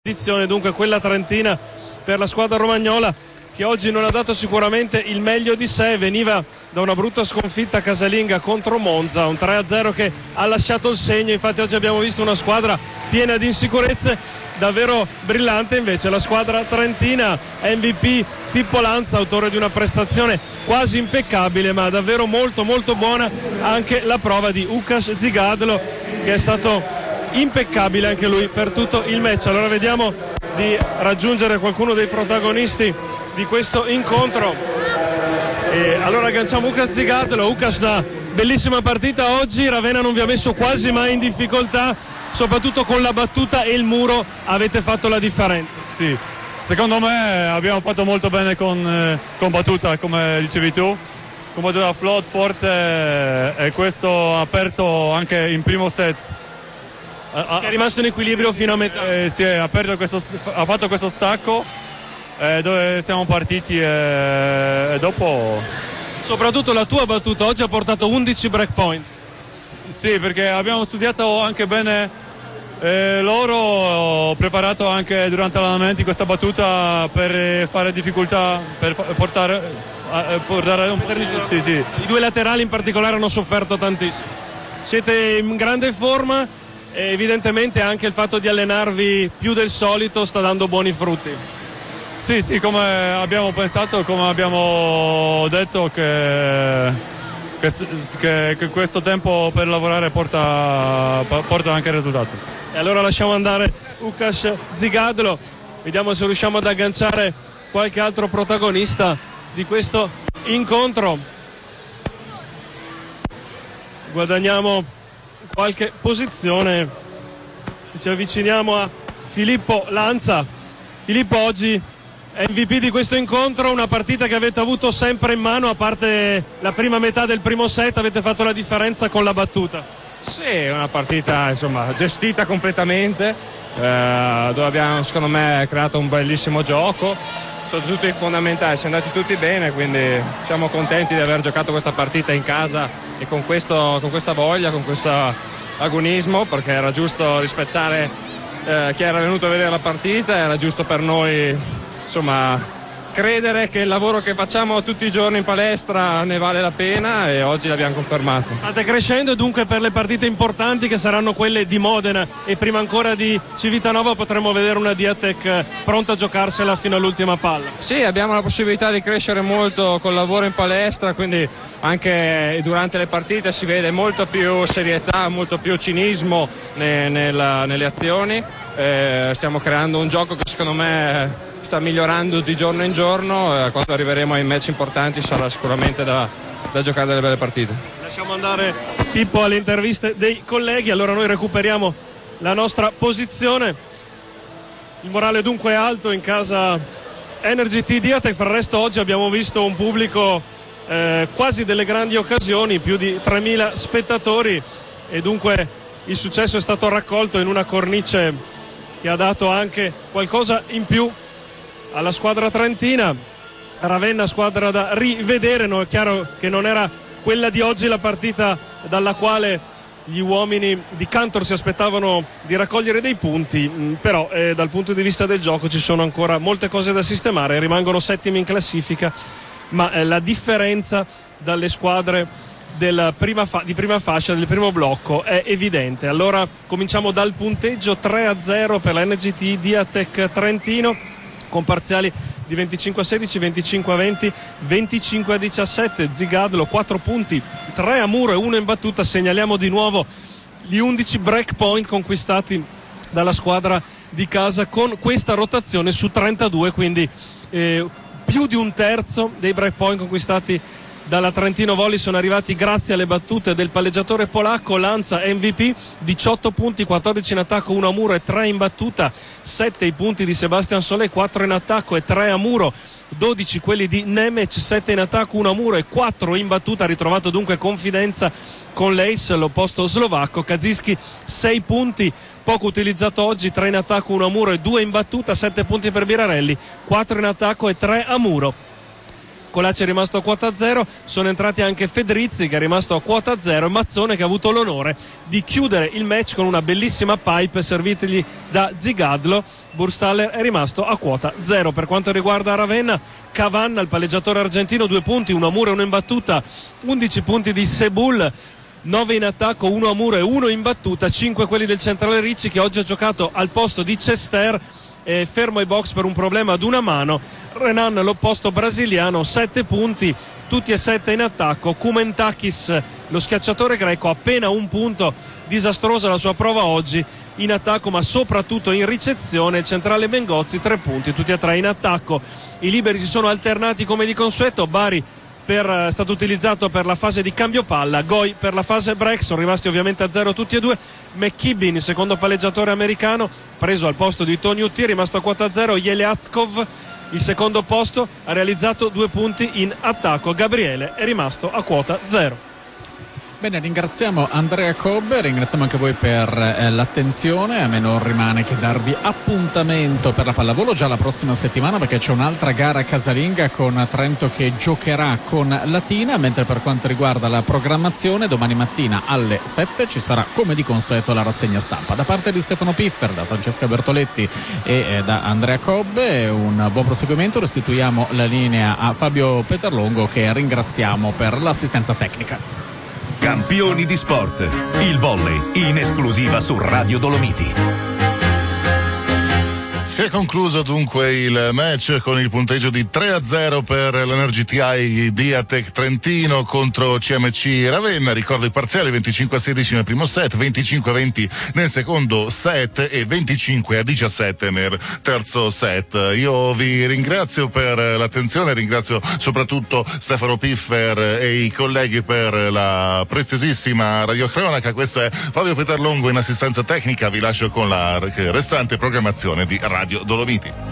edizione, dunque quella trentina per la squadra romagnola, che oggi non ha dato sicuramente il meglio di sé. Veniva da una brutta sconfitta casalinga contro Monza, un 3-0 che ha lasciato il segno. Infatti oggi abbiamo visto una squadra piena di insicurezze, davvero brillante invece la squadra trentina. MVP Pippo Lanza, autore di una prestazione quasi impeccabile, ma davvero molto molto buona anche la prova di Łukasz Zigadlo, che è stato impeccabile anche lui per tutto il match. Allora vediamo di raggiungere qualcuno dei protagonisti di questo incontro. E allora agganciamo Łukasz Zigadlo. Łukasz, da bellissima partita oggi, Ravenna non vi ha messo quasi mai in difficoltà, soprattutto con la battuta e il muro avete fatto la differenza. Sì, secondo me abbiamo fatto molto bene con battuta, come dicevi tu, con battuta float, forte, e questo ha aperto anche in primo set. Che è rimasto in equilibrio fino a metà. Sì, ha fatto questo stacco dove siamo partiti e dopo... Soprattutto la tua battuta oggi ha portato 11 breakpoint. Sì, perché abbiamo studiato anche bene loro, ho preparato anche durante l'allenamento questa battuta per fare difficoltà, per portare un po'. Sì. I due laterali in particolare hanno sofferto tantissimo. Siete in grande forma e evidentemente anche il fatto di allenarvi più del solito sta dando buoni frutti. Sì, come abbiamo pensato, come abbiamo detto, che questo tempo per lavorare porta anche risultati. E allora lasciamo andare Łukasz Zigadlo, vediamo se riusciamo ad agganciare qualche altro protagonista di questo incontro. Guadagniamo qualche posizione, ci avviciniamo a Filippo Lanza. Filippo, oggi MVP di questo incontro, una partita che avete avuto sempre in mano, a parte la prima metà del primo set avete fatto la differenza con la battuta. Sì, è una partita insomma gestita completamente, dove abbiamo secondo me creato un bellissimo gioco, soprattutto i fondamentali siamo andati tutti bene, quindi siamo contenti di aver giocato questa partita in casa e con questa voglia, con questo agonismo, perché era giusto rispettare chi era venuto a vedere la partita, era giusto per noi insomma credere che il lavoro che facciamo tutti i giorni in palestra ne vale la pena, e oggi l'abbiamo confermato. State crescendo dunque per le partite importanti che saranno quelle di Modena e prima ancora di Civitanova potremo vedere una Diatec pronta a giocarsela fino all'ultima palla. Sì, abbiamo la possibilità di crescere molto col lavoro in palestra, quindi anche durante le partite si vede molto più serietà, molto più cinismo nelle azioni. Stiamo creando un gioco che secondo me sta migliorando di giorno in giorno, quando arriveremo ai match importanti sarà sicuramente da giocare delle belle partite. Lasciamo andare Pippo alle interviste dei colleghi, allora noi recuperiamo la nostra posizione. Il morale dunque è alto in casa NRGT Diatec. Fra il resto oggi abbiamo visto un pubblico quasi delle grandi occasioni, più di 3.000 spettatori, e dunque il successo è stato raccolto in una cornice che ha dato anche qualcosa in più alla squadra trentina. Ravenna, squadra da rivedere, no? È chiaro che non era quella di oggi la partita dalla quale gli uomini di Cantor si aspettavano di raccogliere dei punti, però dal punto di vista del gioco ci sono ancora molte cose da sistemare, rimangono settimi in classifica, ma la differenza dalle squadre di prima fascia, del primo blocco, è evidente. Allora cominciamo dal punteggio: 3-0 per la NGT Diatec Trentino, con parziali di 25-16, 25-20, 25-17. Zigadlo 4 punti, 3 a muro e 1 in battuta. Segnaliamo di nuovo gli 11 break point conquistati dalla squadra di casa con questa rotazione su 32, quindi più di un terzo dei break point conquistati dalla Trentino Volley sono arrivati grazie alle battute del palleggiatore polacco. Lanza MVP, 18 punti, 14 in attacco, 1 a muro e 3 in battuta. 7 i punti di Sebastian Solé, 4 in attacco e 3 a muro. 12 quelli di Nemec, 7 in attacco, 1 a muro e 4 in battuta. Ha ritrovato dunque confidenza con l'Ace, l'opposto slovacco. Kaziski 6 punti, poco utilizzato oggi, 3 in attacco, 1 a muro e 2 in battuta. 7 punti per Birarelli, 4 in attacco e 3 a muro. Colacci è rimasto a quota 0, sono entrati anche Fedrizzi che è rimasto a quota 0 e Mazzone che ha avuto l'onore di chiudere il match con una bellissima pipe servitigli da Zigadlo. Burstaller è rimasto a quota 0. Per quanto riguarda Ravenna, Cavanna, il palleggiatore argentino, 2 punti, 1 a muro e 1 in battuta, 11 punti di Sebul, 9 in attacco, 1 a muro e 1 in battuta, 5 quelli del centrale Ricci che oggi ha giocato al posto di Cester, fermo ai box per un problema ad una mano. Renan, l'opposto brasiliano, 7 punti, tutti e 7 in attacco. Koumentakis, lo schiacciatore greco, appena 1 punto, disastrosa la sua prova oggi in attacco ma soprattutto in ricezione. Il centrale Mengozzi, 3 punti, tutti e 3 in attacco. I liberi si sono alternati come di consueto. Bari è stato utilizzato per la fase di cambio palla, Goi per la fase break, sono rimasti ovviamente a 0 tutti e 2. McKibbin, il secondo palleggiatore americano, preso al posto di Tony Utti, è rimasto a quota 0. Jeleazkov, il secondo posto, ha realizzato 2 punti in attacco. Gabriele è rimasto a quota 0. Bene, ringraziamo Andrea Cobbe, ringraziamo anche voi per l'attenzione. A me non rimane che darvi appuntamento per la pallavolo già la prossima settimana, perché c'è un'altra gara casalinga con Trento che giocherà con Latina, mentre per quanto riguarda la programmazione domani mattina alle 7 ci sarà come di consueto la rassegna stampa. Da parte di Stefano Piffer, da Francesca Bertoletti e da Andrea Cobbe un buon proseguimento. Restituiamo la linea a Fabio Peterlongo che ringraziamo per l'assistenza tecnica. Campioni di sport, il volley in esclusiva su Radio Dolomiti. Si è concluso dunque il match con il punteggio di 3-0 per l'Energy Diatec Trentino contro CMC Ravenna. Ricordo il parziale: 25-16 nel primo set, 25-20 nel secondo set e 25-17 nel terzo set. Io vi ringrazio per l'attenzione, ringrazio soprattutto Stefano Piffer e i colleghi per la preziosissima radiocronaca. Questo è Fabio Peterlongo in assistenza tecnica, vi lascio con la restante programmazione di Radio Dolomiti.